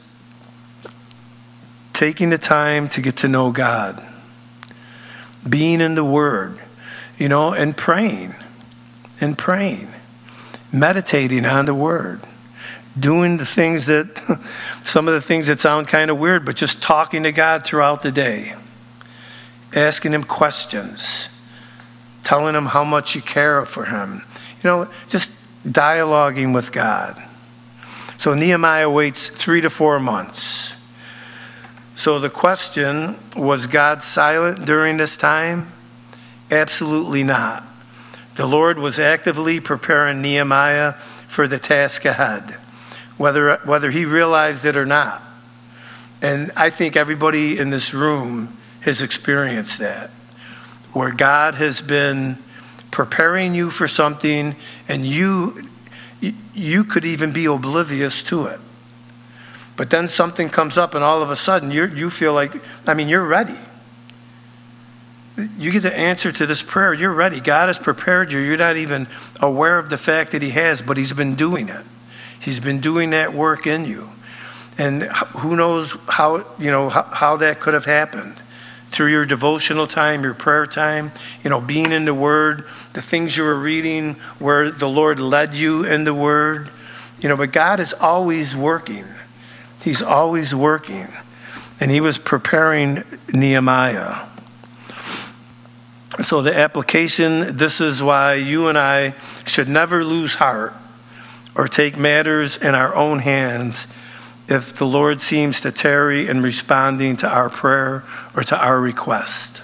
taking the time to get to know God, being in the Word, you know, and praying, and praying, meditating on the Word, doing the things that, some of the things that sound kind of weird, but just talking to God throughout the day, asking him questions, telling him how much you care for him, you know, just dialoguing with God. So Nehemiah waits three to four months. So the question, was God silent during this time? Absolutely not. The Lord was actively preparing Nehemiah for the task ahead, whether whether he realized it or not. And I think everybody in this room has experienced that, where God has been preparing you for something, and you you could even be oblivious to it. But then something comes up, and all of a sudden you you feel like, I mean, you're ready. You get the answer to this prayer. You're ready. God has prepared you. You're not even aware of the fact that he has, but he's been doing it. He's been doing that work in you. And who knows how, you know, how, how that could have happened. Through your devotional time, your prayer time, you know, being in the Word, the things you were reading, where the Lord led you in the Word. You know, but God is always working. He's always working. And he was preparing Nehemiah. So the application, this is why you and I should never lose heart or take matters in our own hands if the Lord seems to tarry in responding to our prayer or to our request.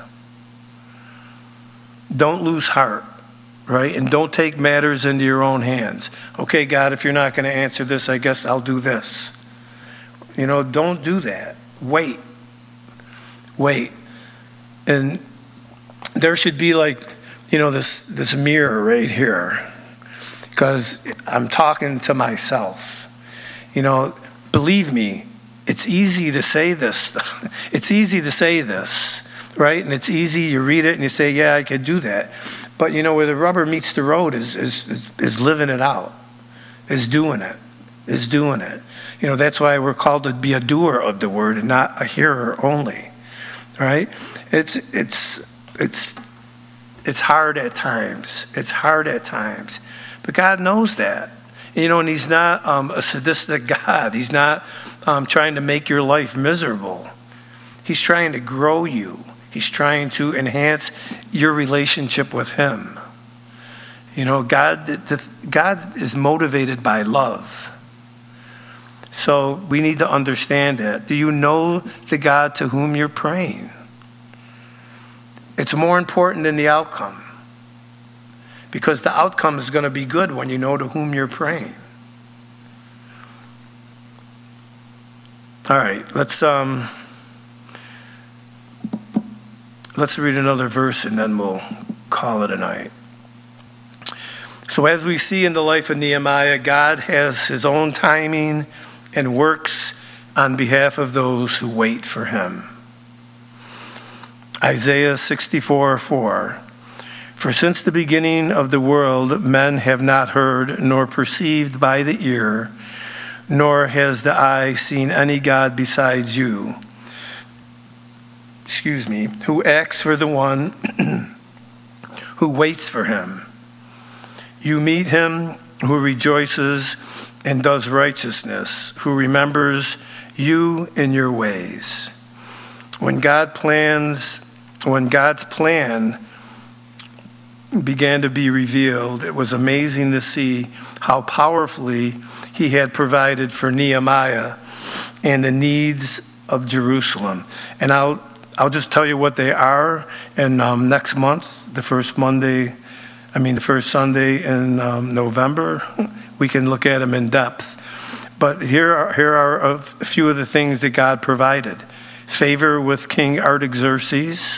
Don't lose heart, right? And don't take matters into your own hands. Okay, God, if you're not going to answer this, I guess I'll do this. You know, don't do that. Wait. Wait. And there should be like, you know, this, this mirror right here, because I'm talking to myself. You know, believe me, it's easy to say this. It's easy to say this, right? And it's easy, you read it and you say, yeah, I could do that. But, you know, where the rubber meets the road is, is, is, is living it out, is doing it, is doing it. You know, that's why we're called to be a doer of the word and not a hearer only, right? It's, it's, it's, it's hard at times. It's hard at times. But God knows that. You know, and he's not um, a sadistic God. He's not um, trying to make your life miserable. He's trying to grow you. He's trying to enhance your relationship with him. You know, God, the, God is motivated by love. So we need to understand that. Do you know the God to whom you're praying? It's more important than the outcome. Because the outcome is going to be good when you know to whom you're praying. All right, let's um, let's read another verse and then we'll call it a night. So as we see in the life of Nehemiah, God has his own timing and works on behalf of those who wait for him. Isaiah sixty-four four. For since the beginning of the world, men have not heard nor perceived by the ear, nor has the eye seen any God besides you. Excuse me, who acts for the one who waits for him. You meet him who rejoices and does righteousness, who remembers you in your ways. When God plans, when God's plan began to be revealed, it was amazing to see how powerfully he had provided for Nehemiah and the needs of Jerusalem. And I'll I'll just tell you what they are. And um, next month, the first Monday, I mean the first Sunday in um, November, we can look at them in depth. But here are, here are a few of the things that God provided. Favor with King Artaxerxes.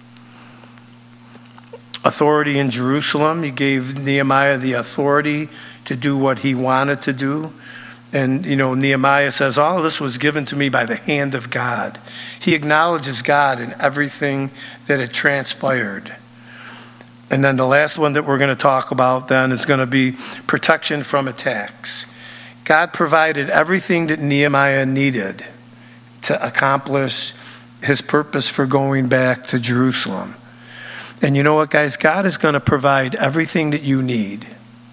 Authority in Jerusalem. He gave Nehemiah the authority to do what he wanted to do. And, you know, Nehemiah says, all this was given to me by the hand of God. He acknowledges God in everything that had transpired. And then the last one that we're going to talk about then is going to be protection from attacks. God provided everything that Nehemiah needed to accomplish his purpose for going back to Jerusalem. And you know what, guys? God is going to provide everything that you need.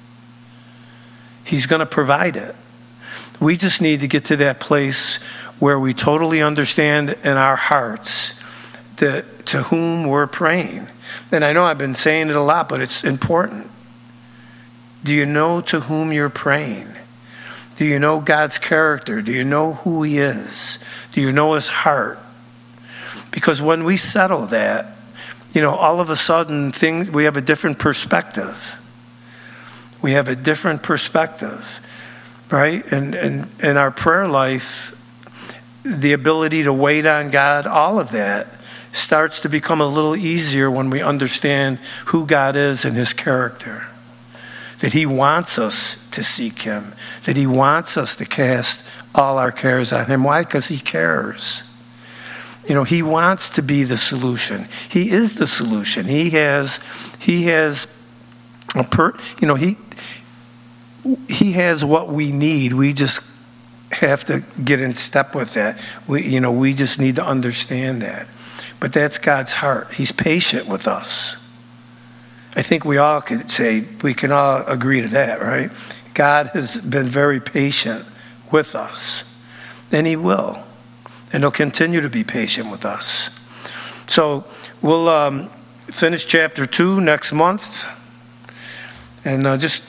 He's going to provide it. We just need to get to that place where we totally understand in our hearts that to whom we're praying. And I know I've been saying it a lot, but it's important. Do you know to whom you're praying? Do you know God's character? Do you know who he is? Do you know his heart? Because when we settle that, you know, all of a sudden things, we have a different perspective. We have a different perspective, right? And and in our prayer life, the ability to wait on God, all of that starts to become a little easier when we understand who God is and his character. That he wants us to seek him. That he wants us to cast all our cares on him. Why? Because he cares. You know, he wants to be the solution. He is the solution. He has, he has, a per, you know, he, he has what we need. We just have to get in step with that. We, you know, we just need to understand that. But that's God's heart. He's patient with us. I think we all could say, we can all agree to that, right? God has been very patient with us, and he will. And he'll continue to be patient with us. So we'll um, finish chapter two next month. And uh, just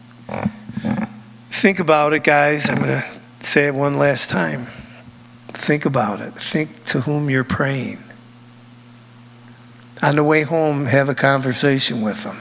think about it, guys. I'm going to say it one last time. Think about it. Think to whom you're praying. On the way home, have a conversation with them.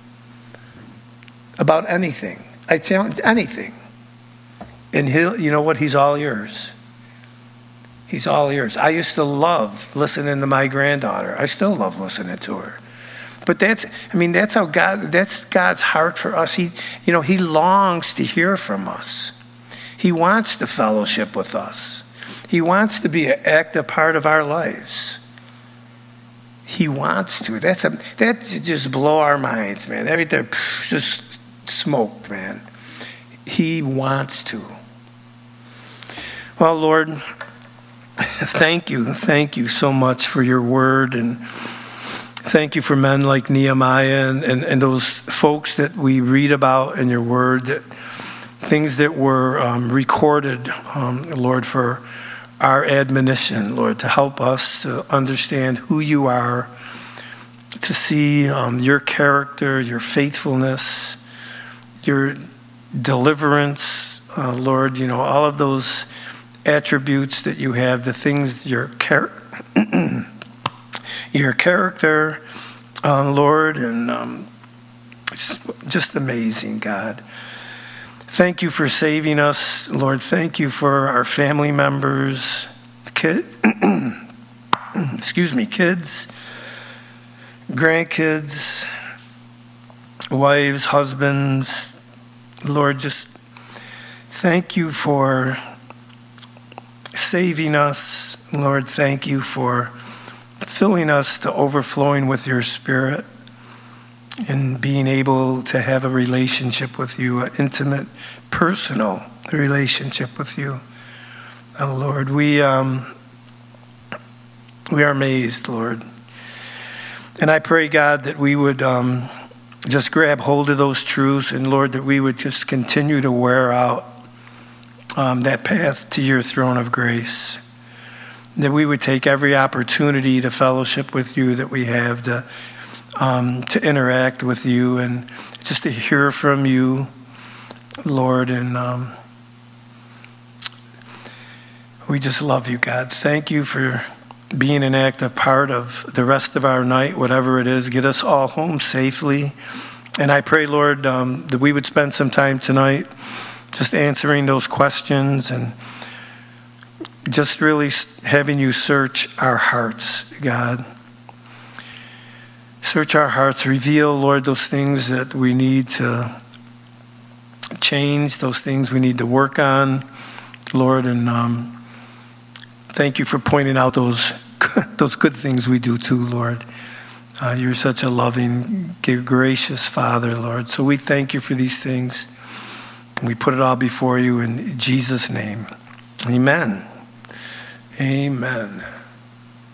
About anything. I tell you, anything. And he'll, you know what? He's all yours. He's all yours. I used to love listening to my granddaughter. I still love listening to her. But that's, I mean, that's how God, that's God's heart for us. He, you know, he longs to hear from us. He wants to fellowship with us. He wants to be an active part of our lives. He wants to. That's a, that just blow our minds, man. Everything just smoke, man. He wants to. Well, Lord, thank you. Thank you so much for your word, and thank you for men like Nehemiah and, and, and those folks that we read about in your word, that things that were um, recorded, um, Lord, for our admonition, Lord, to help us to understand who you are, to see um, your character, your faithfulness, your deliverance, uh, Lord, you know, all of those attributes that you have, the things, your char- your character, uh, Lord, and um, it's just amazing, God. Thank you for saving us, Lord. Thank you for our family members, kid, excuse me, kids, grandkids. wives, husbands, Lord, just thank you for saving us. Lord, thank you for filling us to overflowing with your Spirit and being able to have a relationship with you, an intimate, personal relationship with you. Oh, Lord, we um, we are amazed, Lord. And I pray, God, that we would um, just grab hold of those truths, and Lord, that we would just continue to wear out um, that path to your throne of grace. That we would take every opportunity to fellowship with you that we have, to um, to interact with you, and just to hear from you, Lord. And um, we just love you, God. Thank you for being an active part of the rest of our night, whatever it is. Get us all home safely. And I pray, Lord, um, that we would spend some time tonight just answering those questions and just really having you search our hearts, God. Search our hearts. Reveal, Lord, those things that we need to change, those things we need to work on, Lord. And um, thank you for pointing out those, those good things we do too, Lord. Uh, you're such a loving, gracious Father, Lord. So we thank you for these things. We put it all before you in Jesus' name. Amen. Amen.